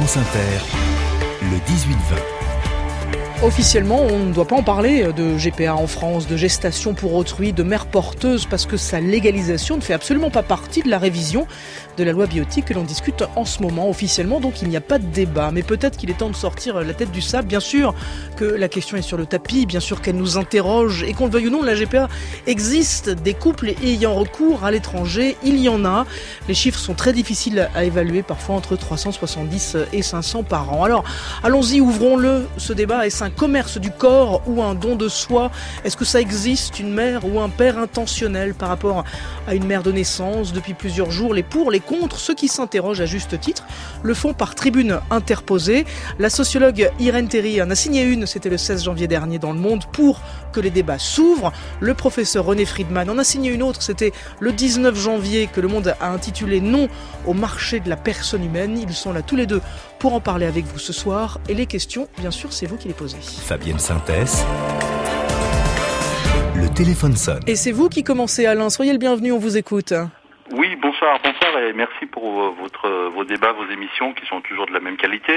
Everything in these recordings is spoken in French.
France Inter, le 18-20. Officiellement, on ne doit pas en parler de GPA en France, de gestation pour autrui, de mère porteuse, parce que sa légalisation ne fait absolument pas partie de la révision de la loi bioéthique que l'on discute en ce moment. Officiellement, donc, il n'y a pas de débat. Mais peut-être qu'il est temps de sortir la tête du sable. Bien sûr que la question est sur le tapis, bien sûr qu'elle nous interroge. Et qu'on le veuille ou non, la GPA existe. Des couples ayant recours à l'étranger, il y en a. Les chiffres sont très difficiles à évaluer, parfois entre 370 et 500 par an. Alors, allons-y, ouvrons-le, ce débat. Est-ce un commerce du corps ou un don de soi? Est-ce que ça existe, une mère ou un père intentionnel par rapport à une mère de naissance? Depuis plusieurs jours, les pour, les contre, ceux qui s'interrogent à juste titre, le font par tribune interposée. La sociologue Irène Théry en a signé une, c'était le 16 janvier dernier dans Le Monde, pour que les débats s'ouvrent. Le professeur René Friedman en a signé une autre, c'était le 19 janvier que Le Monde a intitulé « Non au marché de la personne humaine ». Ils sont là tous les deux pour en parler avec vous ce soir. Et les questions, bien sûr, c'est vous qui les posez. Fabienne Synthèse. Le téléphone sonne. Et c'est vous qui commencez, Alain. Soyez le bienvenu, on vous écoute. Oui, bonsoir et merci pour vos débats, vos émissions qui sont toujours de la même qualité.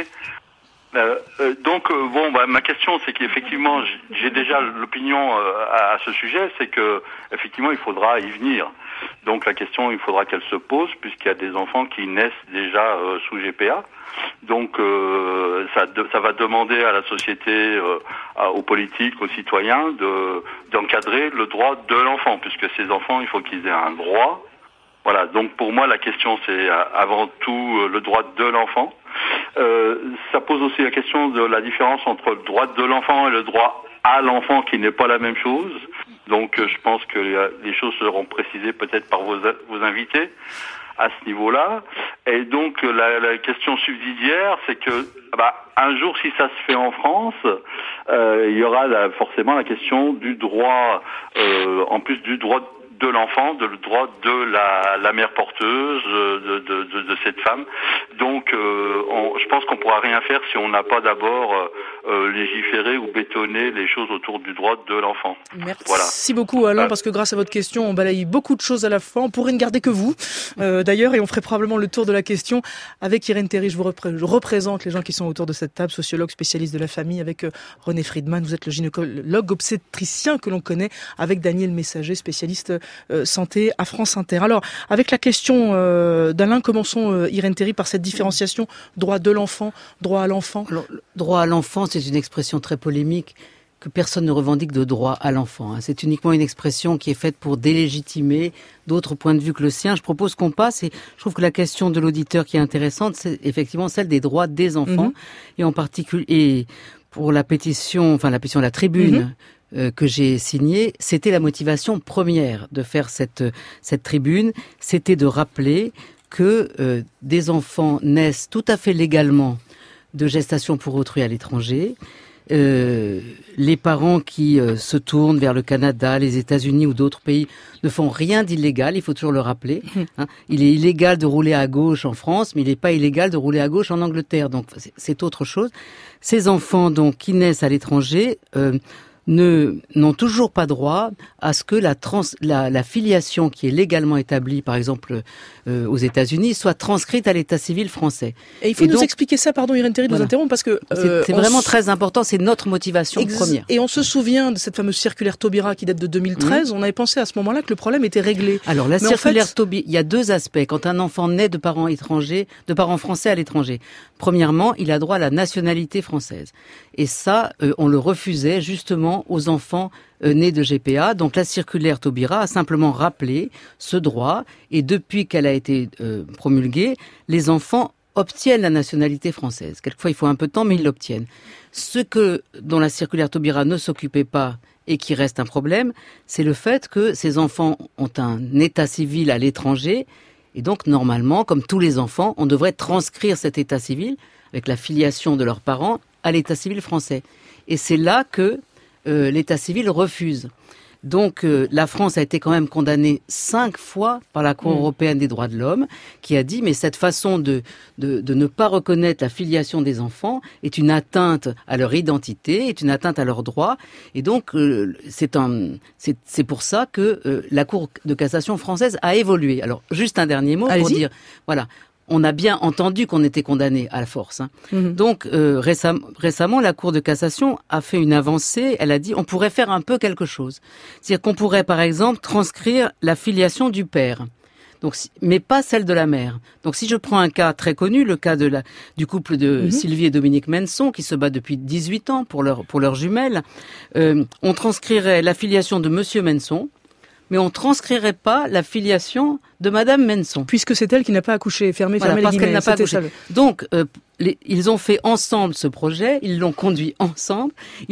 Ma question, c'est qu'effectivement, j'ai déjà l'opinion à ce sujet, c'est que effectivement, il faudra y venir. Donc la question, il faudra qu'elle se pose, puisqu'il y a des enfants qui naissent déjà sous GPA. Donc ça va demander à la société, aux politiques, aux citoyens d'encadrer le droit de l'enfant, puisque ces enfants, il faut qu'ils aient un droit. Voilà, donc pour moi la question c'est avant tout le droit de l'enfant. Ça pose aussi la question de la différence entre le droit de l'enfant et le droit à l'enfant, qui n'est pas la même chose. Donc je pense que les choses seront précisées peut-être par vos invités à ce niveau-là. Et donc la question subsidiaire, c'est que un jour, si ça se fait en France, il y aura forcément la question du droit, en plus du droit de l'enfant, le droit de la mère porteuse, de cette femme. Donc, je pense qu'on pourra rien faire si on n'a pas d'abord légiféré ou bétonné les choses autour du droit de l'enfant. Merci beaucoup, Alain, parce que grâce à votre question, on balaye beaucoup de choses à la fois. On pourrait ne garder que vous, d'ailleurs, et on ferait probablement le tour de la question avec Irène Théry. Je représente les gens qui sont autour de cette table, sociologue, spécialiste de la famille, avec René Friedman. Vous êtes le gynécologue obstétricien que l'on connaît, avec Daniel Messager, spécialiste santé à France Inter. Alors, avec la question d'Alain, commençons, Irène Théry, par cette différenciation droit de l'enfant, droit à l'enfant. Alors, droit à l'enfant, c'est une expression très polémique que personne ne revendique de droit à l'enfant. C'est uniquement une expression qui est faite pour délégitimer d'autres points de vue que le sien. Je propose qu'on passe, et je trouve que la question de l'auditeur qui est intéressante, c'est effectivement celle des droits des enfants, et en particulier pour la pétition, la tribune que j'ai signée, c'était la motivation première de faire cette tribune, c'était de rappeler que des enfants naissent tout à fait légalement de gestation pour autrui à l'étranger. Les parents qui se tournent vers le Canada, les États-Unis ou d'autres pays ne font rien d'illégal, il faut toujours le rappeler. Il est illégal de rouler à gauche en France, mais il n'est pas illégal de rouler à gauche en Angleterre, donc c'est autre chose. Ces enfants donc qui naissent à l'étranger n'ont toujours pas droit à ce que la filiation qui est légalement établie, par exemple aux États-Unis, soit transcrite à l'état civil français. Et il faut nous expliquer ça, pardon Irène Théry de vous interrompre, parce que c'est vraiment très important, c'est notre motivation première. Et on se souvient de cette fameuse circulaire Taubira qui date de 2013, on avait pensé à ce moment-là que le problème était réglé. Alors la circulaire Taubira, il y a deux aspects. Quand un enfant naît de parents étrangers, de parents français à l'étranger, premièrement, il a droit à la nationalité française. Et ça, on le refusait justement aux enfants nés de GPA. Donc la circulaire Taubira a simplement rappelé ce droit, et depuis qu'elle a été promulguée, les enfants obtiennent la nationalité française. Quelquefois il faut un peu de temps, mais ils l'obtiennent. Ce dont la circulaire Taubira ne s'occupait pas et qui reste un problème, c'est le fait que ces enfants ont un état civil à l'étranger, et donc normalement, comme tous les enfants, on devrait transcrire cet état civil avec la filiation de leurs parents à l'état civil français. Et c'est là que l'état civil refuse. Donc la France a été quand même condamnée 5 fois par la Cour européenne des droits de l'homme, qui a dit mais cette façon de ne pas reconnaître la filiation des enfants est une atteinte à leur identité, est une atteinte à leurs droits, et donc c'est pour ça que la Cour de cassation française a évolué. Alors juste un dernier mot pour dire, voilà, on a bien entendu qu'on était condamné à la force. Donc récemment, la Cour de cassation a fait une avancée. Elle a dit on pourrait faire un peu quelque chose. C'est-à-dire qu'on pourrait, par exemple, transcrire la filiation du père. Donc, mais pas celle de la mère. Donc, si je prends un cas très connu, le cas du couple de Sylvie et Dominique Menson, qui se bat depuis 18 ans pour leur jumelle, on transcrirait la filiation de Monsieur Menson, mais on transcrirait pas la filiation de Madame Menson. Puisque c'est elle qui n'a pas accouché, fermé les guillemets. Qu'elle n'a pas accouché. Donc, ils ont fait ensemble ce projet, ils l'ont conduit ensemble.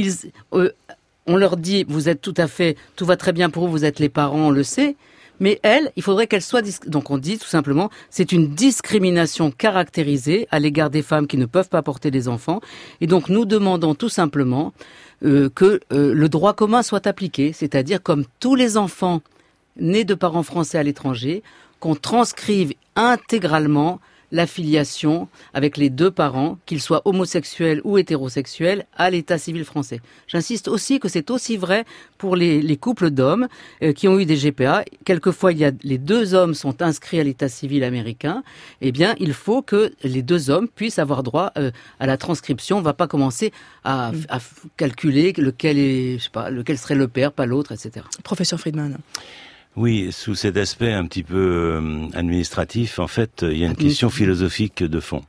On leur dit, tout va très bien pour vous êtes les parents, on le sait. Mais elle, il faudrait qu'elle soit... Donc on dit tout simplement, c'est une discrimination caractérisée à l'égard des femmes qui ne peuvent pas porter des enfants. Et donc nous demandons tout simplement que le droit commun soit appliqué, c'est-à-dire comme tous les enfants nés de parents français à l'étranger, qu'on transcrive intégralement la filiation avec les deux parents, qu'ils soient homosexuels ou hétérosexuels, à l'état civil français. J'insiste aussi que c'est aussi vrai pour les couples d'hommes qui ont eu des GPA. Quelquefois, les deux hommes sont inscrits à l'état civil américain. Eh bien, il faut que les deux hommes puissent avoir droit à la transcription. On ne va pas commencer à calculer lequel serait le père, pas l'autre, etc. Professeur Friedman. Oui, sous cet aspect un petit peu administratif, en fait, il y a une question philosophique de fond.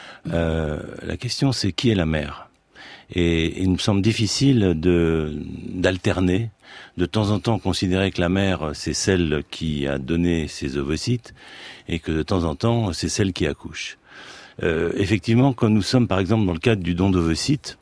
La question, c'est qui est la mère ? Et il me semble difficile d'alterner, de temps en temps considérer que la mère, c'est celle qui a donné ses ovocytes, et que de temps en temps, c'est celle qui accouche. Effectivement, quand nous sommes, par exemple, dans le cadre du don d'ovocytes,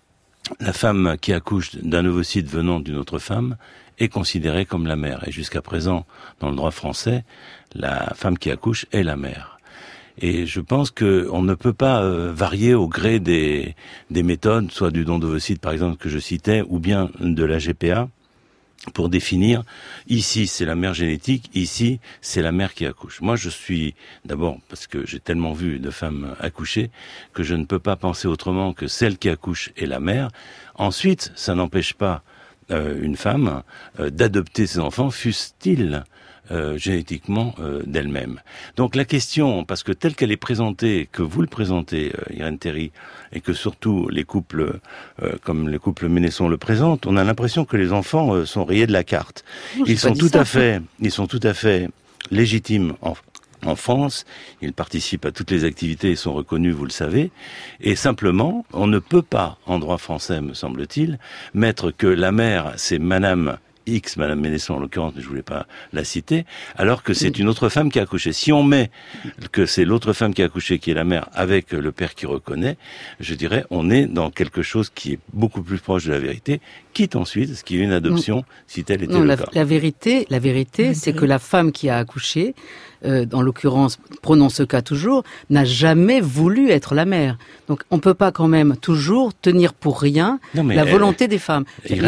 la femme qui accouche d'un ovocyte venant d'une autre femme est considérée comme la mère. Et jusqu'à présent, dans le droit français, la femme qui accouche est la mère. Et je pense qu'on ne peut pas varier au gré des méthodes, soit du don d'ovocytes, par exemple, que je citais, ou bien de la GPA, pour définir, ici c'est la mère génétique, ici c'est la mère qui accouche. Moi je suis, d'abord parce que j'ai tellement vu de femmes accoucher, que je ne peux pas penser autrement que celle qui accouche est la mère. Ensuite, ça n'empêche pas une femme d'adopter ses enfants, fussent-ils génétiquement d'elle-même. Donc la question, parce que telle qu'elle est présentée, que vous le présentez, Irène Théry, et que surtout les couples, comme le couple Ménesson le présente, on a l'impression que les enfants sont rayés de la carte. Ils sont tout à fait légitimes en France, ils participent à toutes les activités et sont reconnus, vous le savez, et simplement, on ne peut pas, en droit français, me semble-t-il, mettre que la mère, c'est Madame X, Madame Ménesson en l'occurrence, mais je voulais pas la citer, alors que c'est une autre femme qui a accouché. Si on met que c'est l'autre femme qui a accouché qui est la mère avec le père qui reconnaît, je dirais on est dans quelque chose qui est beaucoup plus proche de la vérité, quitte ensuite ce qui est une adoption, si tel était le cas. La vérité, c'est que la femme qui a accouché, en l'occurrence, prenons ce cas toujours, n'a jamais voulu être la mère. Donc on peut pas quand même toujours tenir pour rien la volonté des femmes.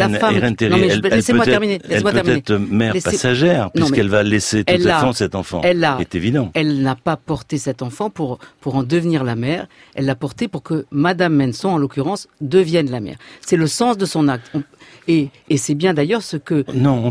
Laissez-moi terminer. Elle peut être mère passagère, puisqu'elle va laisser tout à fait cet enfant. C'est évident. Elle n'a pas porté cet enfant pour en devenir la mère. Elle l'a porté pour que Madame Menson, en l'occurrence, devienne la mère. C'est le sens de son acte. Et c'est bien d'ailleurs ce que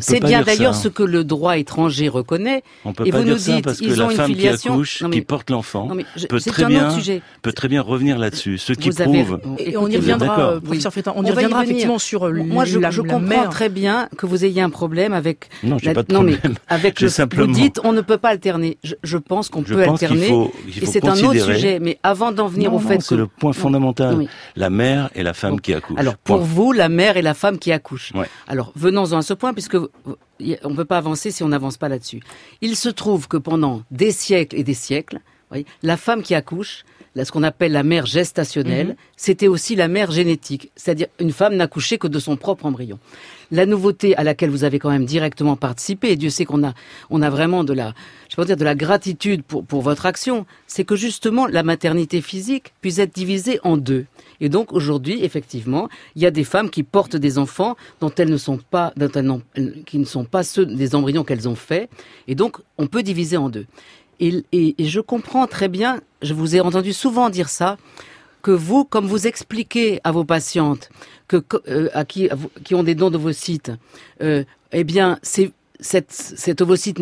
ce que le droit étranger reconnaît. On peut pas dire ça parce que la femme qui accouche, qui porte l'enfant, peut très bien revenir là-dessus. Ce qui prouve. Et on y reviendra, professeur Frétin. On y reviendra effectivement sur moi, je comprends très bien que vous ayez un problème avec. Non, j'ai pas de problème. Non, mais avec vous dites, on ne peut pas alterner. Je pense qu'on peut alterner. Et c'est un autre sujet. Mais avant d'en venir au fait que c'est le point fondamental. La mère et la femme qui accouche. Alors pour vous, la mère et la femme qui accouche. Ouais. Alors, venons-en à ce point, puisque on ne peut pas avancer si on n'avance pas là-dessus. Il se trouve que pendant des siècles et des siècles, la femme qui accouche, ce qu'on appelle la mère gestationnelle, c'était aussi la mère génétique. C'est-à-dire, une femme n'accouchait que de son propre embryon. La nouveauté à laquelle vous avez quand même directement participé, et Dieu sait qu'on a vraiment de la gratitude pour votre action, c'est que justement, la maternité physique puisse être divisée en deux. Et donc, aujourd'hui, effectivement, il y a des femmes qui portent des enfants qui ne sont pas ceux des embryons qu'elles ont faits. Et donc, on peut diviser en deux. Et je comprends très bien, je vous ai entendu souvent dire ça, que vous, comme vous expliquez à vos patientes qui ont des dons d'ovocytes, eh bien, cet ovocyte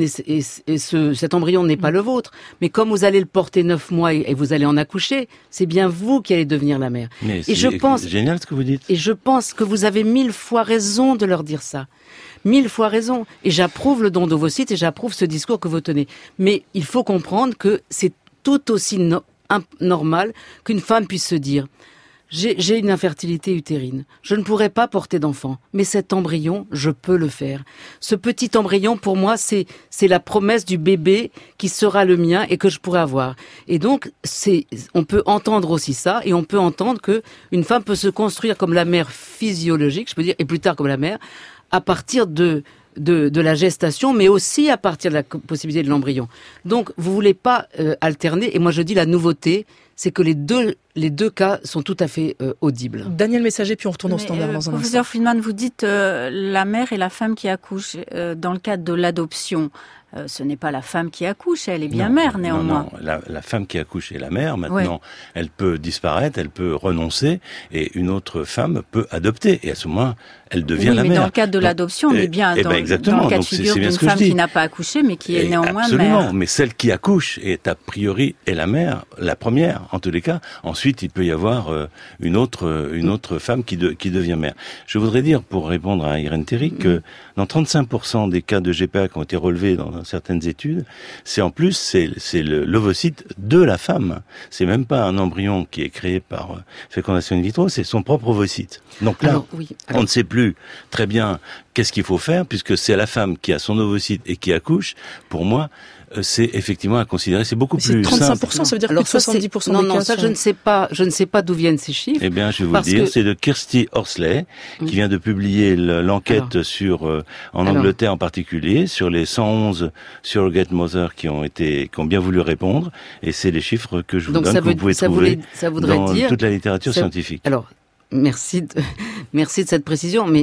cet embryon n'est pas le vôtre, mais comme vous allez le porter 9 mois et vous allez en accoucher, c'est bien vous qui allez devenir la mère. Mais c'est génial ce que vous dites. Et je pense que vous avez 1000 fois raison de leur dire ça. 1000 fois raison. Et j'approuve le don d'ovocytes et j'approuve ce discours que vous tenez. Mais il faut comprendre que c'est tout aussi normal qu'une femme puisse se dire j'ai une infertilité utérine. Je ne pourrais pas porter d'enfant, mais cet embryon, je peux le faire. Ce petit embryon, pour moi, c'est la promesse du bébé qui sera le mien et que je pourrai avoir. Et donc, on peut entendre aussi ça, et on peut entendre que une femme peut se construire comme la mère physiologique, je peux dire, et plus tard comme la mère, à partir de la gestation, mais aussi à partir de la possibilité de l'embryon. Donc, vous voulez pas alterner, et moi je dis la nouveauté, c'est que les deux cas sont tout à fait audibles. Daniel Messager, puis on retourne au standard dans un instant. Professeur Friedman, vous dites la mère et la femme qui accouchent dans le cadre de l'adoption. Ce n'est pas la femme qui accouche, elle est bien mère néanmoins. Non, la femme qui accouche est la mère. Maintenant, elle peut disparaître, elle peut renoncer, et une autre femme peut adopter. Et à ce moment, elle devient la mère. Mais dans le cadre de l'adoption, on est bien dans le cas de figure d'une femme qui n'a pas accouché, mais qui est néanmoins absolument, mère. Mais celle qui accouche est a priori est la mère, la première en tous les cas. Ensuite, il peut y avoir une autre femme qui devient mère. Je voudrais dire, pour répondre à Irène Théry, que dans 35% des cas de GPA qui ont été relevés dans certaines études, c'est l'ovocyte de la femme. C'est même pas un embryon qui est créé par fécondation in vitro, c'est son propre ovocyte. Donc là, on ne sait plus très bien qu'est-ce qu'il faut faire, puisque c'est la femme qui a son ovocyte et qui accouche. Pour moi, c'est effectivement à considérer, c'est beaucoup plus 35%, simple. ça veut dire plus de 70% non, des cas. Ça, je ne sais pas d'où viennent ces chiffres. Eh bien, je vais vous le dire, c'est de Kirsty Horsley, qui vient de publier l'enquête en Angleterre en particulier, sur les 111 surrogate mothers qui ont bien voulu répondre, et c'est les chiffres que je vous donne, que vous pouvez trouver dans toute la littérature scientifique. Alors, merci de cette précision, mais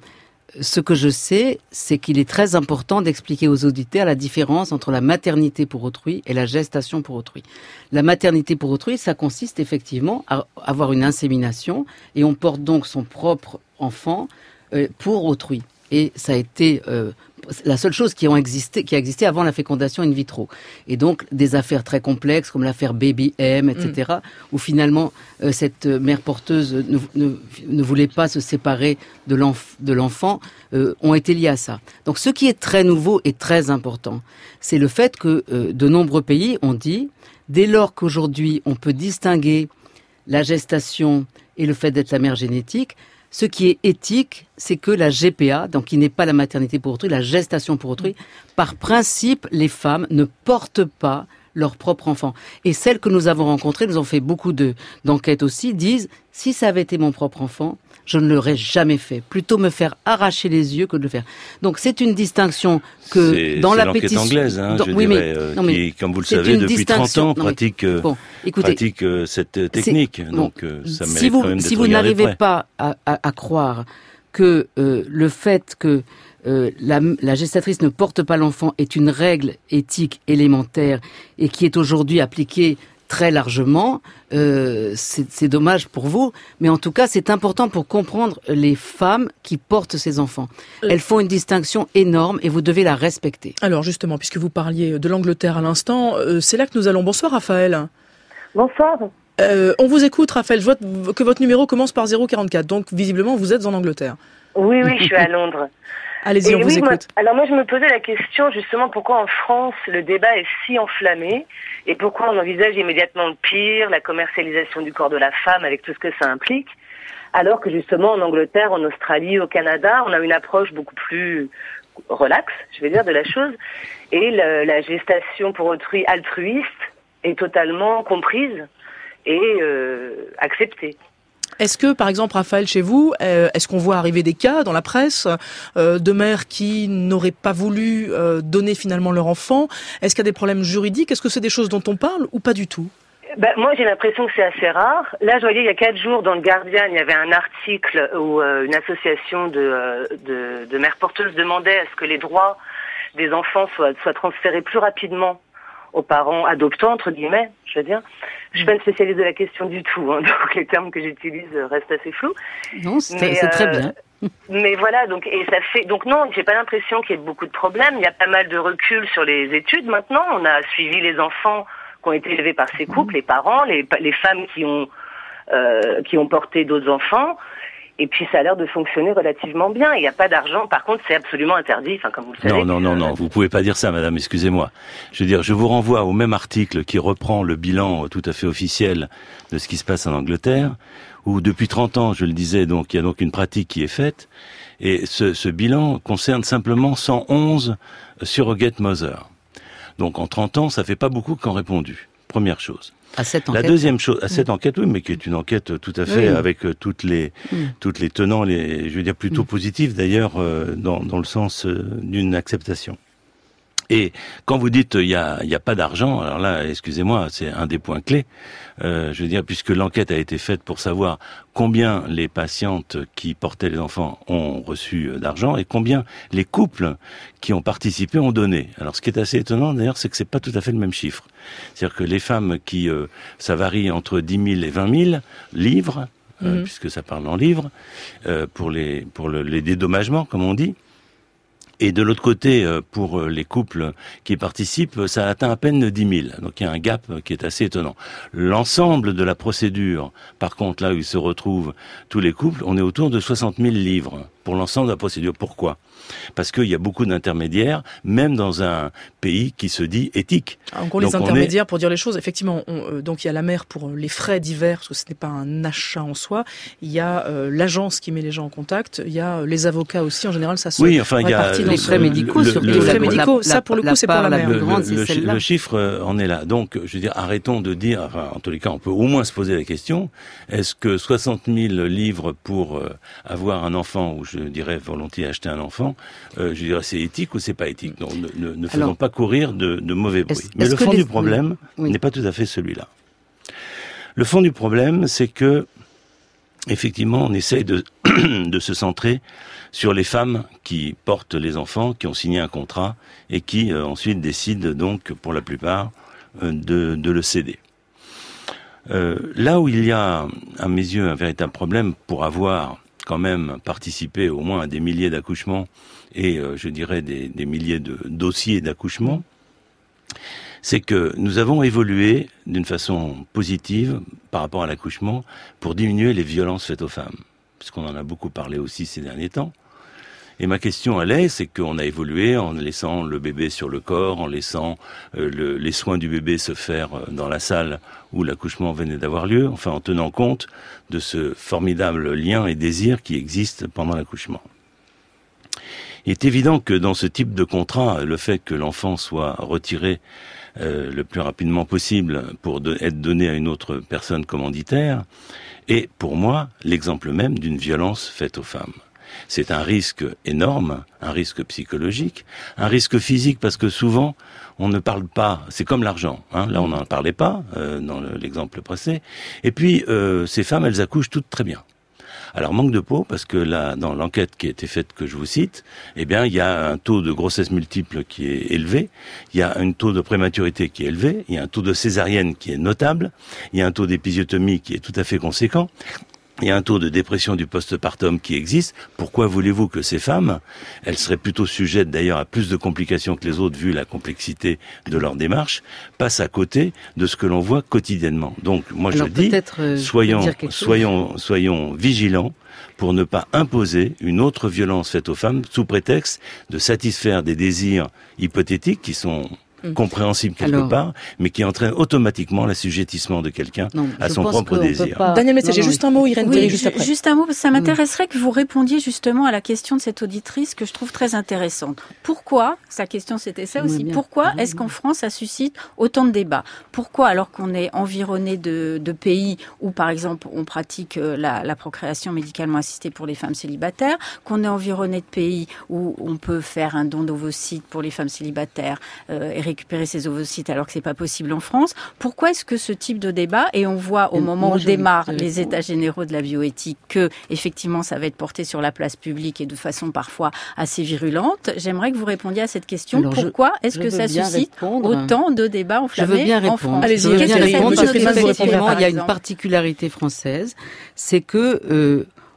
ce que je sais, c'est qu'il est très important d'expliquer aux auditeurs la différence entre la maternité pour autrui et la gestation pour autrui. La maternité pour autrui, ça consiste effectivement à avoir une insémination, et on porte donc son propre enfant pour autrui. Et ça a été la seule chose qui a existé avant la fécondation in vitro. Et donc, des affaires très complexes, comme l'affaire Baby M, etc., où finalement, cette mère porteuse ne voulait pas se séparer de l'enfant, ont été liées à ça. Donc, ce qui est très nouveau et très important, c'est le fait que de nombreux pays ont dit, dès lors qu'aujourd'hui, on peut distinguer la gestation et le fait d'être la mère génétique, ce qui est éthique, c'est que la GPA, donc qui n'est pas la maternité pour autrui, la gestation pour autrui, par principe, les femmes ne portent pas leur propre enfant. Et celles que nous avons rencontrées, nous avons fait beaucoup d'enquêtes aussi, disent, si ça avait été mon propre enfant, je ne l'aurais jamais fait. Plutôt me faire arracher les yeux que de le faire. Donc c'est une distinction que dans la pétition... C'est l'enquête anglaise, qui, comme vous le savez, depuis 30 ans, pratique cette technique. Donc ça mérite quand même d'être regardé de près. Si vous n'arrivez pas à croire que le fait que la gestatrice ne porte pas l'enfant est une règle éthique élémentaire et qui est aujourd'hui appliquée très largement, c'est dommage pour vous, mais en tout cas c'est important pour comprendre les femmes qui portent ces enfants. Elles font une distinction énorme et vous devez la respecter. Alors justement, puisque vous parliez de l'Angleterre à l'instant, c'est là que nous allons. Bonsoir Raphaël. Bonsoir. On vous écoute Raphaël, je vois que votre numéro commence par 044, donc visiblement vous êtes en Angleterre. Oui, je suis à Londres. Allez-y, on vous écoute. Moi je me posais la question justement pourquoi en France le débat est si enflammé et pourquoi on envisage immédiatement le pire, la commercialisation du corps de la femme avec tout ce que ça implique, alors que justement en Angleterre, en Australie, au Canada, on a une approche beaucoup plus relaxe, je vais dire, de la chose, et la gestation pour autrui altruiste est totalement comprise et acceptée. Est-ce que, par exemple, Raphaël, chez vous, est-ce qu'on voit arriver des cas dans la presse de mères qui n'auraient pas voulu donner finalement leur enfant? Est-ce qu'il y a des problèmes juridiques? Est-ce que c'est des choses dont on parle ou pas du tout? Moi, j'ai l'impression que c'est assez rare. Là, je voyais il y a 4 jours dans le Guardian, il y avait un article où une association de mères porteuses demandait à ce que les droits des enfants soient transférés plus rapidement aux parents adoptants, entre guillemets, je veux dire. Je suis pas une spécialiste de la question du tout, donc les termes que j'utilise restent assez flous. Non, c'est très bien. Mais voilà, donc non, j'ai pas l'impression qu'il y ait beaucoup de problèmes. Il y a pas mal de recul sur les études maintenant. On a suivi les enfants qui ont été élevés par ces couples, les parents, les femmes qui ont porté d'autres enfants. Et puis ça a l'air de fonctionner relativement bien. Il n'y a pas d'argent. Par contre, c'est absolument interdit. Enfin, comme vous le savez. Non. Vous pouvez pas dire ça, madame. Excusez-moi. Je veux dire, je vous renvoie au même article qui reprend le bilan tout à fait officiel de ce qui se passe en Angleterre, où depuis 30 ans, je le disais, donc il y a donc une pratique qui est faite. Et ce bilan concerne simplement 111 surrogate mothers. Donc en 30 ans, ça fait pas beaucoup qui ont répondu. Première chose. À cette enquête. La deuxième chose, à cette enquête, oui, mais qui est une enquête tout à fait avec toutes les tenants, je veux dire plutôt positives d'ailleurs, dans le sens d'une acceptation. Et quand vous dites il y a pas d'argent, alors là, excusez-moi, c'est un des points clés. Je veux dire, puisque l'enquête a été faite pour savoir combien les patientes qui portaient les enfants ont reçu d'argent et combien les couples qui ont participé ont donné. Alors, ce qui est assez étonnant d'ailleurs, c'est que c'est pas tout à fait le même chiffre. C'est-à-dire que les femmes qui, ça varie entre 10 000 et 20 000 livres, puisque ça parle en livres, pour les dédommagements, comme on dit. Et de l'autre côté, pour les couples qui participent, ça atteint à peine 10 000. Donc il y a un gap qui est assez étonnant. L'ensemble de la procédure, par contre, là où ils se retrouvent tous les couples, on est autour de 60 000 livres pour l'ensemble de la procédure. Pourquoi ? Parce qu'il y a beaucoup d'intermédiaires, même dans un pays qui se dit éthique. Encore les intermédiaires, pour dire les choses, effectivement, donc il y a la mère pour les frais divers, parce que ce n'est pas un achat en soi. Il y a l'agence qui met les gens en contact. Il y a les avocats aussi. En général, ça se répartit dans les frais médicaux. Les frais médicaux, ça pour le coup, c'est pour la mère. Le chiffre en est là. Donc, je veux dire, arrêtons de dire, enfin, en tous les cas, on peut au moins se poser la question, est-ce que 60 000 livres pour avoir un enfant, ou je dirais volontiers acheter un enfant, je dirais c'est éthique ou c'est pas éthique. Donc ne faisons pas courir de mauvais bruits. Mais le fond du problème n'est pas tout à fait celui-là. Le fond du problème, c'est que effectivement, on essaye de se centrer sur les femmes qui portent les enfants, qui ont signé un contrat et qui ensuite décident donc, pour la plupart, de le céder. Là où il y a, à mes yeux, un véritable problème pour avoir quand même participé au moins à des milliers d'accouchements et je dirais des milliers de dossiers d'accouchement, c'est que nous avons évolué d'une façon positive par rapport à l'accouchement pour diminuer les violences faites aux femmes, puisqu'on en a beaucoup parlé aussi ces derniers temps. Et ma question c'est qu'on a évolué en laissant le bébé sur le corps, en laissant les soins du bébé se faire dans la salle où l'accouchement venait d'avoir lieu, enfin en tenant compte de ce formidable lien et désir qui existe pendant l'accouchement. Il est évident que dans ce type de contrat, le fait que l'enfant soit retiré le plus rapidement possible pour être donné à une autre personne commanditaire est, pour moi, l'exemple même d'une violence faite aux femmes. C'est un risque énorme, un risque psychologique, un risque physique parce que souvent on ne parle pas, c'est comme l'argent, là on n'en parlait pas dans l'exemple précédent, et puis ces femmes elles accouchent toutes très bien. Alors manque de peau parce que là dans l'enquête qui a été faite que je vous cite, eh bien il y a un taux de grossesse multiple qui est élevé, il y a un taux de prématurité qui est élevé, il y a un taux de césarienne qui est notable, il y a un taux d'épisiotomie qui est tout à fait conséquent. Il y a un taux de dépression du postpartum qui existe. Pourquoi voulez-vous que ces femmes, elles seraient plutôt sujettes d'ailleurs à plus de complications que les autres vu la complexité de leur démarche, passent à côté de ce que l'on voit quotidiennement. Donc moi je dis, soyons vigilants pour ne pas imposer une autre violence faite aux femmes sous prétexte de satisfaire des désirs hypothétiques qui sont compréhensible quelque part, mais qui entraîne automatiquement l'assujettissement de quelqu'un à son propre désir. Daniel Messier, j'ai juste un mot, Irène Théry, juste après. Juste un mot, ça m'intéresserait que vous répondiez justement à la question de cette auditrice que je trouve très intéressante. Pourquoi, sa question c'était ça aussi, pourquoi est-ce qu'en France ça suscite autant de débats ? Pourquoi, alors qu'on est environné de pays où par exemple on pratique la procréation médicalement assistée pour les femmes célibataires, qu'on est environné de pays où on peut faire un don d'ovocytes pour les femmes célibataires et récupérer ces ovocytes alors que c'est pas possible en France. Pourquoi est-ce que ce type de débat, et on voit au moment où démarrent les états généraux de la bioéthique que effectivement ça va être porté sur la place publique et de façon parfois assez virulente. J'aimerais que vous répondiez à cette question. Alors, pourquoi est-ce que ça suscite autant de débats enflammés en France ? Allez-y, parce qu'effectivement, il y a une particularité française, c'est que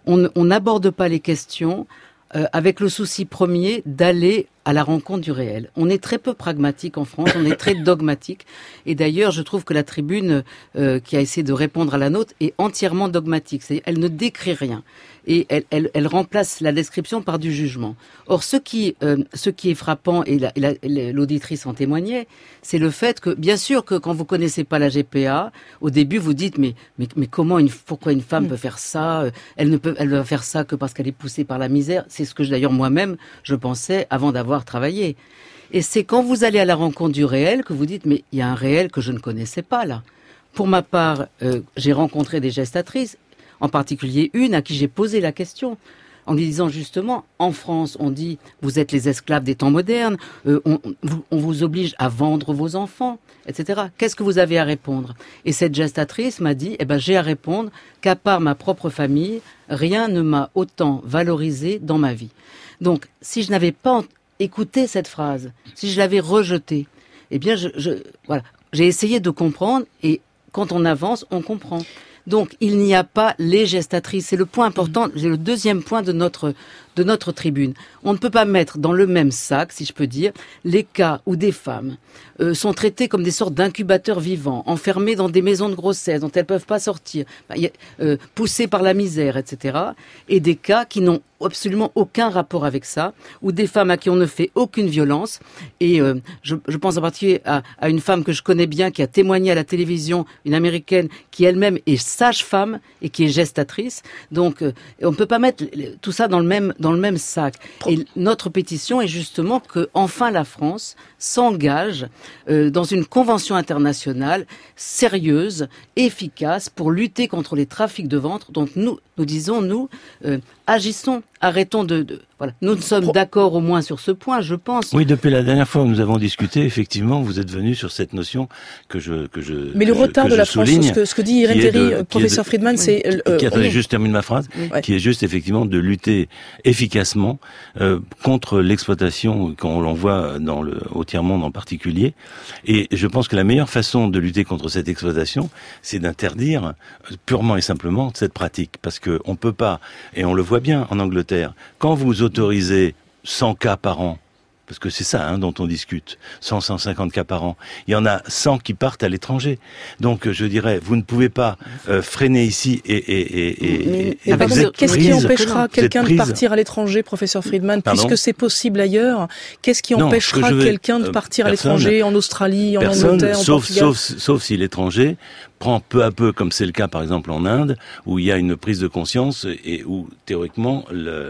on n'aborde pas les questions avec le souci premier d'aller à la rencontre du réel. On est très peu pragmatique en France, on est très dogmatique. Et d'ailleurs, je trouve que la tribune qui a essayé de répondre à la nôtre est entièrement dogmatique. C'est-à-dire, elle ne décrit rien. Et elle remplace la description par du jugement. Or, ce qui est frappant, et l'auditrice en témoignait, c'est le fait que, bien sûr que quand vous connaissez pas la GPA, au début vous dites mais pourquoi une femme peut faire ça? Elle va faire ça que parce qu'elle est poussée par la misère. C'est ce que d'ailleurs moi-même je pensais avant d'avoir travaillé. Et c'est quand vous allez à la rencontre du réel que vous dites mais il y a un réel que je ne connaissais pas là. Pour ma part, j'ai rencontré des gestatrices, en particulier une à qui j'ai posé la question, en lui disant justement, en France, on dit, vous êtes les esclaves des temps modernes, on vous oblige à vendre vos enfants, etc. Qu'est-ce que vous avez à répondre? Et cette gestatrice m'a dit, j'ai à répondre qu'à part ma propre famille, rien ne m'a autant valorisé dans ma vie. Donc, si je n'avais pas écouté cette phrase, si je l'avais rejetée, voilà, j'ai essayé de comprendre, et quand on avance, on comprend. Donc, il n'y a pas les gestatrices. C'est le point important, c'est le deuxième point de notre tribune. On ne peut pas mettre dans le même sac, si je peux dire, les cas où des femmes sont traitées comme des sortes d'incubateurs vivants, enfermées dans des maisons de grossesse dont elles peuvent pas sortir, poussées par la misère, etc. Et des cas qui n'ont absolument aucun rapport avec ça, ou des femmes à qui on ne fait aucune violence. Et je pense en particulier à une femme que je connais bien, qui a témoigné à la télévision, une américaine, qui elle-même est sage-femme et qui est gestatrice. Donc, on ne peut pas mettre tout ça dans le même sac. Et notre pétition est justement que, enfin, la France s'engage dans une convention internationale sérieuse, efficace, pour lutter contre les trafics de ventre. Donc, nous disons, agissons, arrêtons voilà. Nous sommes d'accord au moins sur ce point, je pense. Oui, depuis la dernière fois où nous avons discuté, effectivement, vous êtes venu sur cette notion que je Mais le retard de la France, ce que dit Irène Théry, professeur Friedman, c'est... Attendez, juste termine ma phrase. Oui. Qui est juste, effectivement, de lutter efficacement contre l'exploitation, quand on l'envoie au tiers-monde en particulier. Et je pense que la meilleure façon de lutter contre cette exploitation, c'est d'interdire purement et simplement cette pratique. Parce que on peut pas, et on le voit bien en Angleterre, quand vous autorisez 100 cas par an, parce que c'est ça dont on discute, 150 cas par an, il y en a 100 qui partent à l'étranger. Donc je dirais, vous ne pouvez pas freiner ici qu'est-ce qui empêchera quelqu'un de partir à l'étranger, professeur Friedman, puisque c'est possible ailleurs? Qu'est-ce qui empêchera quelqu'un de partir à l'étranger, en Australie, en Angleterre, en Portugal? Sauf si l'étranger prend peu à peu, comme c'est le cas par exemple en Inde, où il y a une prise de conscience et où théoriquement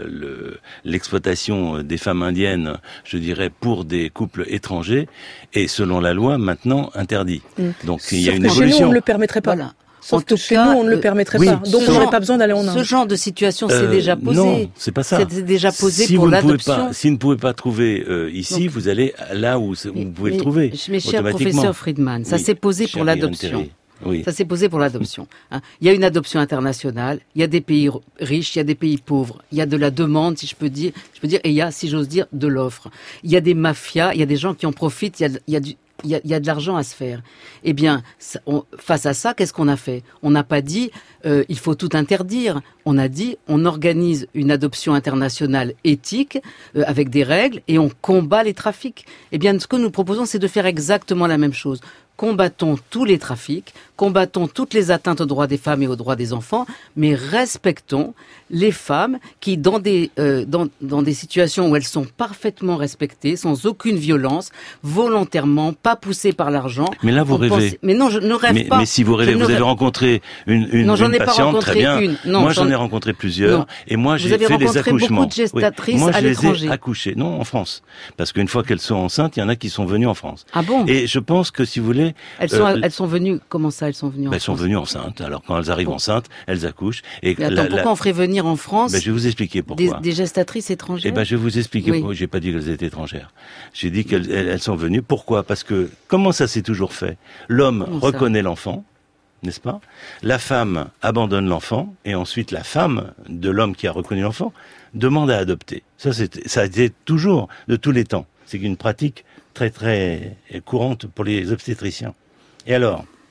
l'exploitation des femmes indiennes, je dirais, pour des couples étrangers, est selon la loi maintenant interdit. Donc il y a une évolution. Chez nous, on ne le permettrait pas. Voilà. Sauf que chez nous, on ne le permettrait pas. Donc on n'aurait pas besoin d'aller en Inde. Ce genre de situation, c'est déjà posé. Non, c'est pas ça. C'est déjà posé pour l'adoption. Si vous ne pouvez pas trouver ici, vous allez là où vous pouvez le trouver. Mes chers professeurs Friedman, ça s'est posé pour l'adoption. Oui. Ça s'est posé pour l'adoption. Il y a une adoption internationale, il y a des pays riches, il y a des pays pauvres, il y a de la demande, si je peux dire, et il y a, si j'ose dire, de l'offre. Il y a des mafias, il y a des gens qui en profitent, il y a de l'argent à se faire. Eh bien, face à ça, qu'est-ce qu'on a fait? On n'a pas dit il faut tout interdire. On a dit on organise une adoption internationale éthique avec des règles et on combat les trafics. Eh bien, ce que nous proposons, c'est de faire exactement la même chose. Combattons tous les trafics, combattons toutes les atteintes aux droits des femmes et aux droits des enfants, mais respectons les femmes qui, dans des situations où elles sont parfaitement respectées, sans aucune violence, volontairement, pas poussées par l'argent. Mais là, vous rêvez. Mais non, je ne rêve pas. Mais si vous rêvez, vous avez rencontré une patiente, très bien. Moi, j'en ai rencontré plusieurs. Non. Et moi, j'ai fait les accouchements. Vous avez rencontré beaucoup de gestatrices à l'étranger. Moi, je les ai accouchées. Non, en France. Parce qu'une fois qu'elles sont enceintes, il y en a qui sont venues en France. Ah bon? Et je pense que, si vous voulez, elles sont venues, comment ça, elles sont venues en France? Elles sont venues enceintes. Alors, quand elles arrivent enceintes, elles accouchent. Et pourquoi on ferait venir en France je vais vous expliquer pourquoi. Des gestatrices étrangères? Je vais vous expliquer pourquoi. J'ai pas dit qu'elles étaient étrangères. J'ai dit qu'elles sont venues. Pourquoi? Parce que, comment ça s'est toujours fait? L'homme reconnaît l'enfant, n'est-ce pas? La femme abandonne l'enfant, et ensuite la femme de l'homme qui a reconnu l'enfant demande à adopter. Ça a été toujours, de tous les temps. C'est une pratique très très courante pour les obstétriciens. Et alors,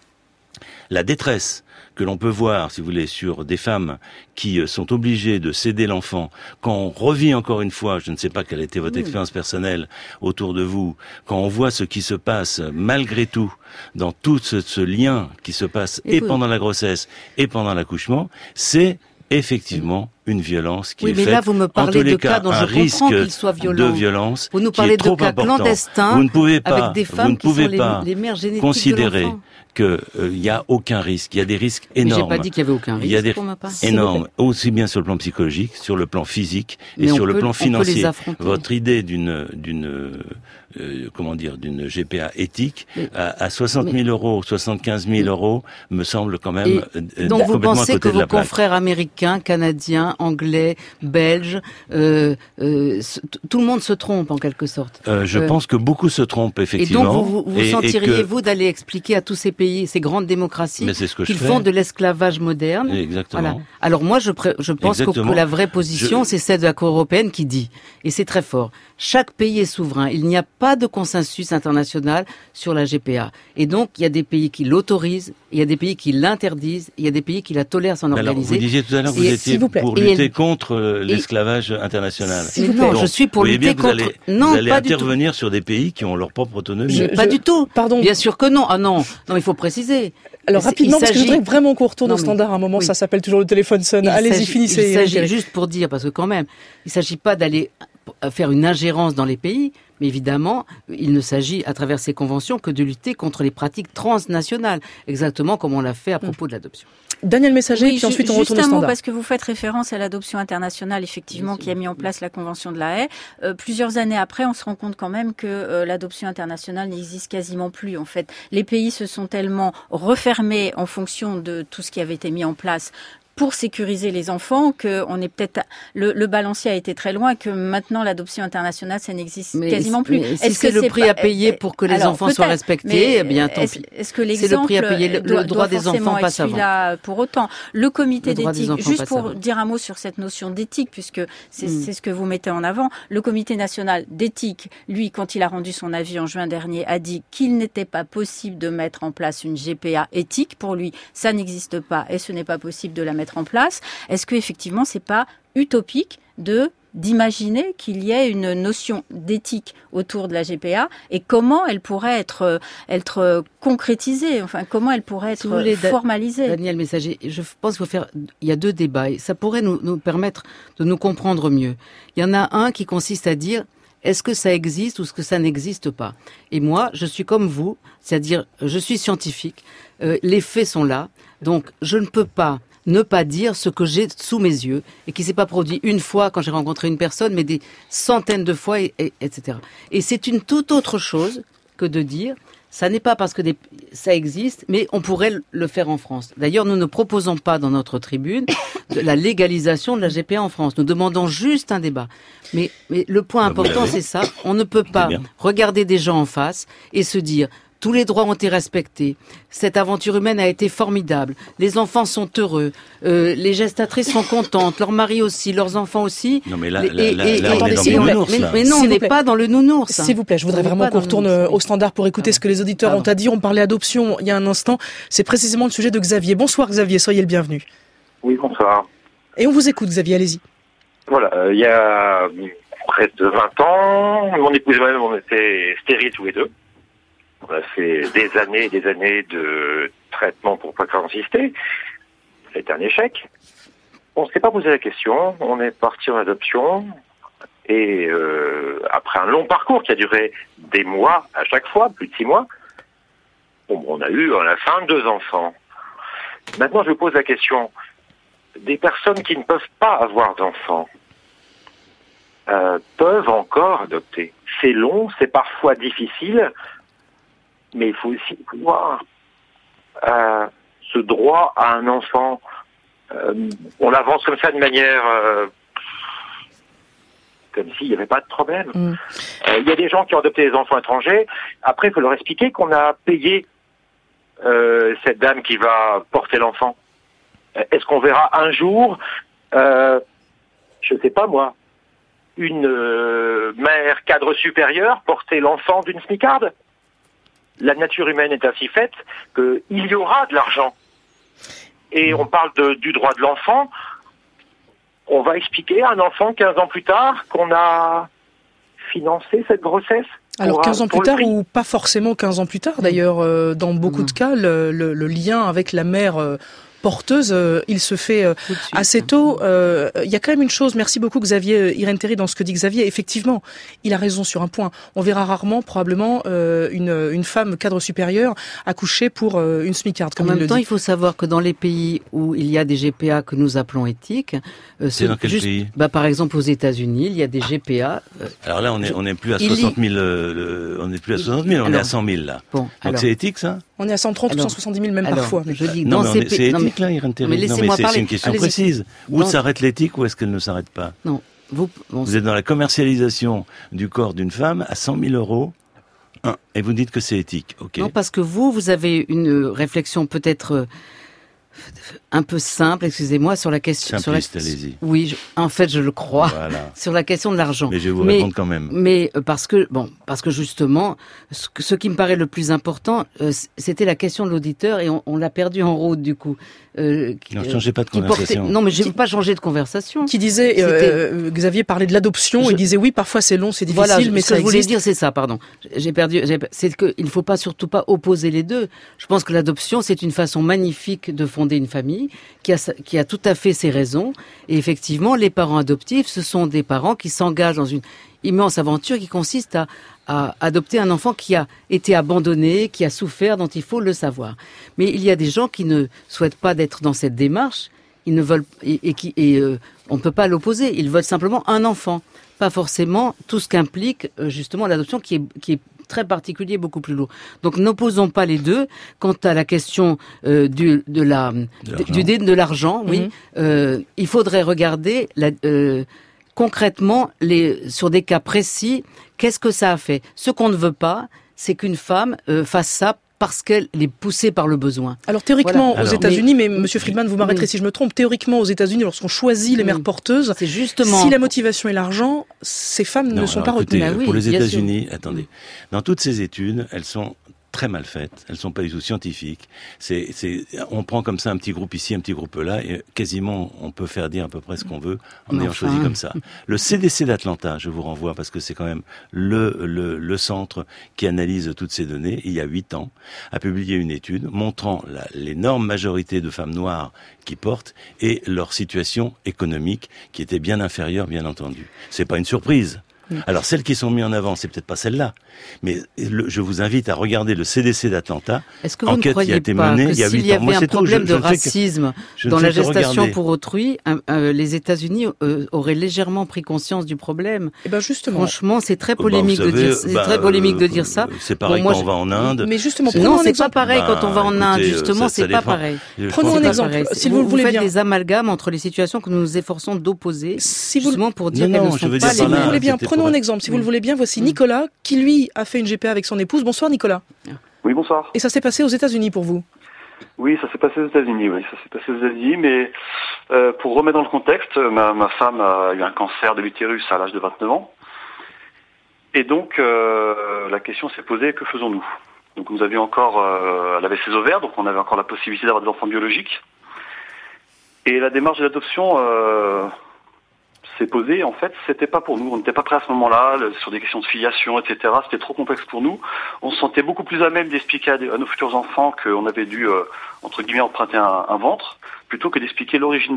La détresse que l'on peut voir, si vous voulez, sur des femmes qui sont obligées de céder l'enfant, quand on revit encore une fois, je ne sais pas quelle était votre expérience personnelle autour de vous, quand on voit ce qui se passe malgré tout, dans tout ce lien qui se passe et pendant la grossesse et pendant l'accouchement, c'est effectivement une violence qui est faite. Oui, mais là, vous me parlez de cas dont je comprends qu'ils soient violents. De violence vous nous parlez de cas clandestins vous ne pouvez pas, avec des femmes qui sont les mères génétiques considérer de l'enfant. qu'il y a aucun risque. Il y a des risques énormes. Mais j'ai pas dit qu'il y avait aucun risque. Il y a des pour ma part. énormes, aussi bien sur le plan psychologique, sur le plan physique et sur le plan financier. Votre idée d'une GPA éthique à 60 000 euros, 75 000 euros me semble quand même donc vous complètement pensez à côté que de la vos plaque. confrères américains, canadiens, anglais, belges, tout le monde se trompe en quelque sorte. Je pense que beaucoup se trompent effectivement. Et donc vous sentiriez-vous d'aller expliquer à tous ces pays, ces grandes démocraties, qu'ils font de l'esclavage moderne. Exactement. Voilà. Alors moi je pense que la vraie position c'est celle de la Cour européenne qui dit, et c'est très fort, chaque pays est souverain. Il n'y a pas de consensus international sur la GPA. Et donc, il y a des pays qui l'autorisent, il y a des pays qui l'interdisent, il y a des pays qui la tolèrent sans organiser. Vous disiez tout à l'heure que vous étiez pour lutter contre l'esclavage international. Non, je suis pour lutter contre... Vous allez intervenir sur des pays qui ont leur propre autonomie. Pas du tout. Pardon. Bien sûr que non. Ah non, il faut préciser. Alors rapidement, parce que je voudrais vraiment qu'on retourne au standard à un moment, ça s'appelle toujours le téléphone sonne. Allez-y, finissez. Il s'agit juste pour dire, parce que quand même, il ne s'agit pas d'aller faire une ingérence dans les pays, mais évidemment, il ne s'agit, à travers ces conventions, que de lutter contre les pratiques transnationales, exactement comme on l'a fait à propos de l'adoption. Daniel Messager, puis ensuite on retourne au standard. Juste un mot, parce que vous faites référence à l'adoption internationale, effectivement, qui a mis en place la Convention de la Haye. Plusieurs années après, on se rend compte quand même que l'adoption internationale n'existe quasiment plus, en fait. Les pays se sont tellement refermés en fonction de tout ce qui avait été mis en place pour sécuriser les enfants, que on est peut-être le balancier a été très loin, que maintenant l'adoption internationale ça n'existe quasiment plus. Est-ce que c'est le prix à payer pour que les enfants soient respectés, eh bien tant pis. Est-ce que l'exemple c'est le prix à payer, le droit des enfants passe avant. Là, pour autant, le comité d'éthique, juste pour dire un mot sur cette notion d'éthique, puisque c'est ce que vous mettez en avant, le comité national d'éthique, lui, quand il a rendu son avis en juin dernier, a dit qu'il n'était pas possible de mettre en place une GPA éthique. Pour lui, ça n'existe pas et ce n'est pas possible de la mettre en place. Est-ce que effectivement c'est pas utopique d'imaginer qu'il y ait une notion d'éthique autour de la GPA et comment elle pourrait être concrétisée, enfin comment elle pourrait être formalisée? Daniel Messager, je pense il y a deux débats et ça pourrait nous permettre de nous comprendre mieux. Il y en a un qui consiste à dire est-ce que ça existe ou est-ce que ça n'existe pas? Et moi, je suis comme vous, c'est-à-dire je suis scientifique, les faits sont là, donc je ne peux pas ne pas dire ce que j'ai sous mes yeux et qui s'est pas produit une fois quand j'ai rencontré une personne, mais des centaines de fois, etc. Et c'est une toute autre chose que de dire ça n'est pas parce que ça existe, mais on pourrait le faire en France. D'ailleurs, nous ne proposons pas dans notre tribune de la légalisation de la GPA en France. Nous demandons juste un débat. Mais le point important, c'est ça. On ne peut pas regarder des gens en face et se dire tous les droits ont été respectés. Cette aventure humaine a été formidable. Les enfants sont heureux. Les gestatrices sont contentes. Leurs maris aussi, leurs enfants aussi. Non, mais là, on est dans le nounours. Mais non, on n'est pas dans le nounours. S'il vous plaît, je voudrais vraiment qu'on retourne au standard pour écouter ce que les auditeurs ont à dire. On parlait adoption il y a un instant. C'est précisément le sujet de Xavier. Bonsoir Xavier, soyez le bienvenu. Oui, bonsoir. Et on vous écoute Xavier, allez-y. Voilà, il y a près de 20 ans, mon épouse et moi-même, on était stériles tous les deux. On a fait des années et des années de traitement pour pas insister. C'était un échec. On s'est pas posé la question. On est parti en adoption. Et après un long parcours qui a duré des mois à chaque fois, plus de 6 mois, on a eu à la fin 2 enfants. Maintenant, je pose la question. Des personnes qui ne peuvent pas avoir d'enfants peuvent encore adopter. C'est long, c'est parfois difficile. Mais il faut aussi pouvoir ce droit à un enfant. On l'avance comme ça de manière comme s'il n'y avait pas de problème. Il y a des gens qui ont adopté des enfants étrangers. Après, il faut leur expliquer qu'on a payé cette dame qui va porter l'enfant. Est-ce qu'on verra un jour, je sais pas moi, une mère cadre supérieure porter l'enfant d'une smicarde? la nature humaine est ainsi faite qu'il y aura de l'argent. Et on parle du droit de l'enfant. On va expliquer à un enfant 15 ans plus tard qu'on a financé cette grossesse. Alors 15 ans plus tard ou pas forcément 15 ans plus tard d'ailleurs, dans beaucoup de cas, le lien avec la mère porteuse, il se fait assez tôt. Il y a quand même une chose, merci beaucoup Xavier, Irène Théry, dans ce que dit Xavier. Effectivement, il a raison sur un point. On verra rarement, probablement, une femme cadre supérieur accoucher pour une smicarde. En même temps, il faut savoir que dans les pays où il y a des GPA que nous appelons éthiques, c'est dans quel pays ? Par exemple, aux États-Unis, il y a des GPA. Alors là, on est plus à 60 000. On n'est plus à 60 000, on est à 100 000 là. Bon, donc c'est éthique ça ? On est à 130 ou 170 000 même parfois. Je dis non, mais c'est éthique là, Irène Théry. C'est une question précise. Où s'arrête l'éthique ou est-ce qu'elle ne s'arrête pas ? Non. Vous êtes dans la commercialisation du corps d'une femme à 100 000 euros et vous dites que c'est éthique. Okay. Non, parce que vous avez une réflexion peut-être un peu simple, excusez-moi, sur la question... Simpliste, allez-y. Oui, en fait, je le crois, voilà. Sur la question de l'argent. Mais je vais vous répondre quand même. Mais parce que justement, ce qui me paraît le plus important, c'était la question de l'auditeur et on l'a perdu en route du coup. Non, changez pas de conversation. Non, mais j'ai pas changé de conversation. Qui disait, Xavier parlait de l'adoption, il disait oui, parfois c'est long, c'est difficile, voilà, mais ce ça que je voulais existe. dire, c'est ça, pardon. C'est qu'il ne faut pas surtout pas opposer les deux. Je pense que l'adoption, c'est une façon magnifique de fonder une famille qui a tout à fait ses raisons. Et effectivement, les parents adoptifs, ce sont des parents qui s'engagent dans une immense aventure qui consiste à adopter un enfant qui a été abandonné, qui a souffert, dont il faut le savoir. Mais il y a des gens qui ne souhaitent pas d'être dans cette démarche, ils ne veulent on ne peut pas l'opposer. Ils veulent simplement un enfant, pas forcément tout ce qu'implique justement l'adoption qui est très particulier, beaucoup plus lourd. Donc n'opposons pas les deux. Quant à la question de l'argent, oui, il faudrait regarder concrètement sur des cas précis, qu'est-ce que ça a fait ? Ce qu'on ne veut pas, c'est qu'une femme fasse ça parce qu'elle est poussée par le besoin. Alors théoriquement aux États-Unis, mais Monsieur Friedman, vous m'arrêterez si je me trompe, théoriquement aux États-Unis, lorsqu'on choisit les mères porteuses, c'est justement... si la motivation est l'argent, ces femmes ne sont pas retenues. Pour les États-Unis, attendez, dans toutes ces études, elles sont très mal faites, elles sont pas du tout scientifiques. On prend comme ça un petit groupe ici, un petit groupe là, et quasiment on peut faire dire à peu près ce qu'on veut en ayant choisi comme ça. Le CDC d'Atlanta, je vous renvoie parce que c'est quand même le centre qui analyse toutes ces données. Il y a 8 ans, a publié une étude montrant l'énorme majorité de femmes noires qui portent et leur situation économique qui était bien inférieure, bien entendu. C'est pas une surprise. Alors, celles qui sont mises en avant, c'est peut-être pas celles-là. Mais je vous invite à regarder le CDC d'Atlanta. Est-ce que vous ne croyez pas que s'il y avait un problème de racisme dans la gestation pour autrui, les États-Unis auraient légèrement pris conscience du problème? Eh ben justement. Franchement, c'est très polémique de dire ça. C'est pareil quand on va en Inde. Mais justement, non, c'est pas pareil quand on va en Inde. Justement, c'est pas pareil. Prenons un exemple. Si vous le voulez bien. Vous faites des amalgames entre les situations que nous nous efforçons d'opposer, justement pour dire qu'elles ne sont pas. Si vous le voulez bien, prenons un exemple. Si vous le voulez bien, voici Nicolas qui lui a fait une GPA avec son épouse. Bonsoir Nicolas. Oui, bonsoir. Et ça s'est passé aux États-Unis pour vous? Oui, ça s'est passé aux États-Unis. Mais pour remettre dans le contexte, ma femme a eu un cancer de l'utérus à l'âge de 29 ans. Et donc la question s'est posée, que faisons-nous? Donc nous avions encore, elle avait ses ovaires, donc on avait encore la possibilité d'avoir des enfants biologiques. Et la démarche de l'adoption s'est posée, en fait, c'était pas pour nous. On n'était pas prêts à ce moment-là, sur des questions de filiation, etc. C'était trop complexe pour nous. On se sentait beaucoup plus à même d'expliquer à nos futurs enfants qu'on avait dû, entre guillemets, emprunter un ventre, plutôt que d'expliquer l'origine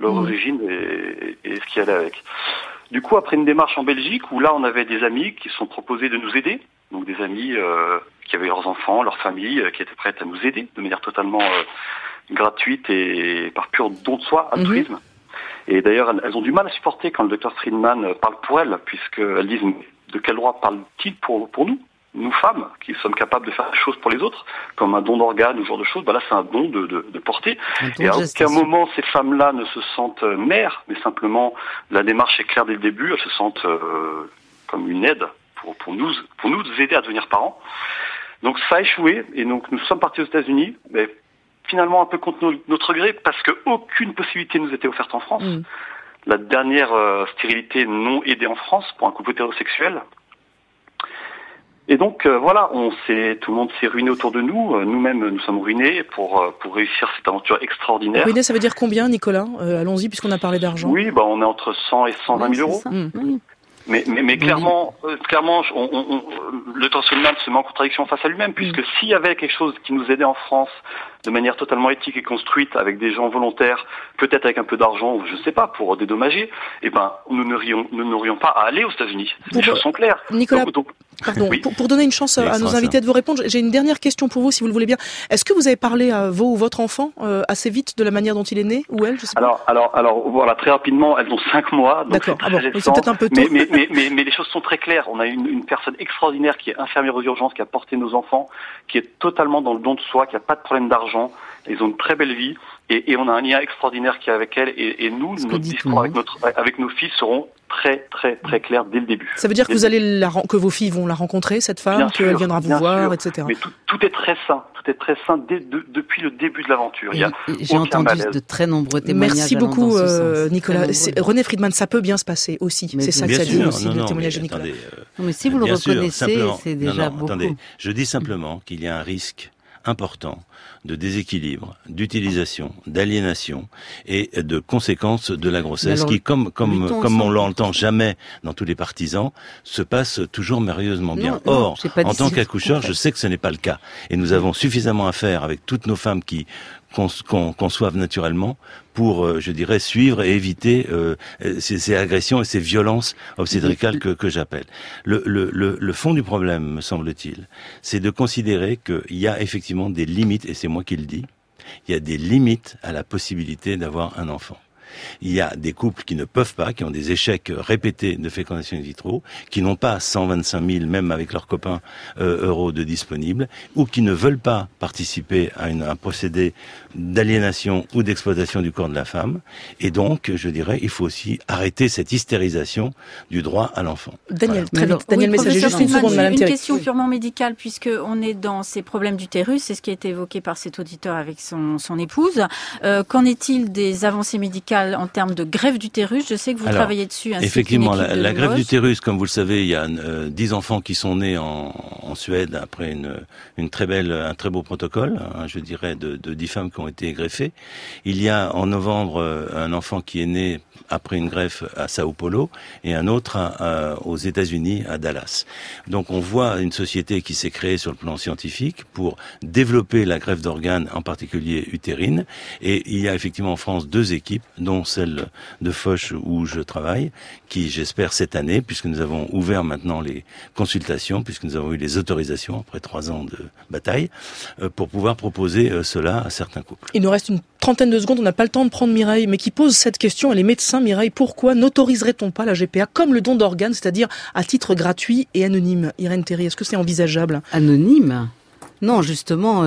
et ce qui allait avec. Du coup, après une démarche en Belgique, où là, on avait des amis qui se sont proposés de nous aider, donc des amis qui avaient leurs enfants, leurs familles, qui étaient prêtes à nous aider de manière totalement gratuite et par pur don de soi, altruisme. Et d'ailleurs, elles ont du mal à supporter quand le docteur Friedman parle pour elles, puisqu'elles disent de quel droit parle-t-il pour nous femmes, qui sommes capables de faire des choses pour les autres, comme un don d'organes ou ce genre de choses. Là, c'est un don de porter. Et à aucun moment, ces femmes-là ne se sentent mères, mais simplement, la démarche est claire dès le début. Elles se sentent comme une aide pour nous aider à devenir parents. Donc, ça a échoué. Et donc, nous sommes partis aux États-Unis, mais finalement un peu contre notre gré, parce qu'aucune possibilité nous était offerte en France. La dernière stérilité non aidée en France pour un couple hétérosexuel. Et donc voilà, tout le monde s'est ruiné autour de nous. Nous-mêmes, nous sommes ruinés pour réussir cette aventure extraordinaire. Ruiné, ça veut dire combien, Nicolas? Allons-y, puisqu'on a parlé d'argent. Oui, on est entre 100 et 120 000 euros. Oui. Mais clairement, le tensionnel se met en contradiction face à lui-même, puisque s'il y avait quelque chose qui nous aidait en France de manière totalement éthique et construite, avec des gens volontaires, peut-être avec un peu d'argent, ou je sais pas, pour dédommager, nous n'aurions pas à aller aux États-Unis. Les choses sont claires. Nicolas, pardon, oui. pour donner une chance à nos invités de vous répondre, j'ai une dernière question pour vous, si vous le voulez bien. Est-ce que vous avez parlé à vous ou votre enfant assez vite de la manière dont il est né, ou elle, je sais pas. Alors, voilà, très rapidement, elles ont 5 mois, donc d'accord. C'est peut-être un peu tôt. Mais les choses sont très claires. On a une personne extraordinaire qui est infirmière aux urgences, qui a porté nos enfants, qui est totalement dans le don de soi, qui a pas de problème d'argent. Ils ont une très belle vie et on a un lien extraordinaire qui est avec elle et nous, notre discours avec nos filles seront très très très clairs dès le début. Ça veut dire que que vos filles vont la rencontrer, cette femme, qu'elle viendra vous voir, etc. Mais tout est très sain. Tout est très sain depuis le début de l'aventure. J'ai entendu de très nombreux témoignages. Merci beaucoup, Nicolas. René Friedman, ça peut bien se passer aussi. C'est ça que ça dit aussi, le témoignage de Nicolas. Non, mais si vous le reconnaissez, c'est déjà beaucoup. Attendez, je dis simplement qu'il y a un risque important de déséquilibre, d'utilisation, d'aliénation et de conséquences de la grossesse qui, comme on l'entend jamais dans tous les partisans, se passe toujours merveilleusement bien. Or, en tant qu'accoucheur, je sais que ce n'est pas le cas. Et nous avons suffisamment à faire avec toutes nos femmes qui conçoivent naturellement pour, je dirais, suivre et éviter ces agressions et ces violences obstétricales que j'appelle. Le fond du problème, me semble-t-il, c'est de considérer qu'il y a effectivement des limites, et c'est moi qui le dis, il y a des limites à la possibilité d'avoir un enfant. Il y a des couples qui ne peuvent pas, qui ont des échecs répétés de fécondation in vitro, qui n'ont pas 125 000, même avec leurs copains, euros de disponibles, ou qui ne veulent pas participer à un procédé d'aliénation ou d'exploitation du corps de la femme. Et donc, je dirais, il faut aussi arrêter cette hystérisation du droit à l'enfant. Daniel, très vite. Daniel Messager, juste une seconde, Madame Thierry. Une question purement médicale, puisque on est dans ces problèmes d'utérus, c'est ce qui a été évoqué par cet auditeur avec son épouse. Qu'en est-il des avancées médicales en termes de greffe d'utérus? Je sais que vous travaillez dessus. Effectivement, la greffe d'utérus, comme vous le savez, il y a 10 enfants qui sont nés en Suède après un très beau protocole, je dirais, de 10 femmes qui ont été greffées. Il y a en novembre un enfant qui est né après une greffe à Sao Paulo et un autre aux États-Unis, à Dallas. Donc on voit une société qui s'est créée sur le plan scientifique pour développer la greffe d'organes, en particulier utérine. Et il y a effectivement en France 2 équipes, dont celle de Foch où je travaille, qui j'espère cette année, puisque nous avons ouvert maintenant les consultations, puisque nous avons eu les autorisations après 3 ans de bataille, pour pouvoir proposer cela à certains couples. Il nous reste une trentaine de secondes, on n'a pas le temps de prendre Mireille, mais qui pose cette question, elle est médecin. Mireille, pourquoi n'autoriserait-on pas la GPA comme le don d'organes, c'est-à-dire à titre gratuit et anonyme? Irène Théry, est-ce que c'est envisageable? Anonyme? Non, justement,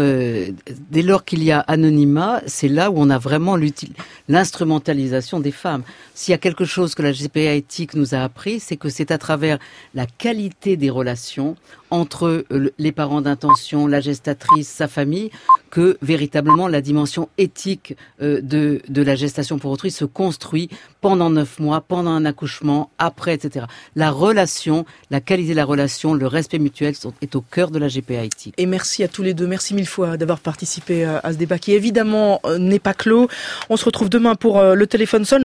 dès lors qu'il y a anonymat, c'est là où on a vraiment l'instrumentalisation des femmes. S'il y a quelque chose que la GPA éthique nous a appris, c'est que c'est à travers la qualité des relations entre les parents d'intention, la gestatrice, sa famille, que véritablement la dimension éthique de la gestation pour autrui se construit pendant 9 mois, pendant un accouchement, après, etc. La relation, la qualité de la relation, le respect mutuel est au cœur de la GPA éthique. Et merci à tous les deux, merci 1000 fois d'avoir participé à ce débat qui évidemment n'est pas clos. On se retrouve demain pour le téléphone sonne.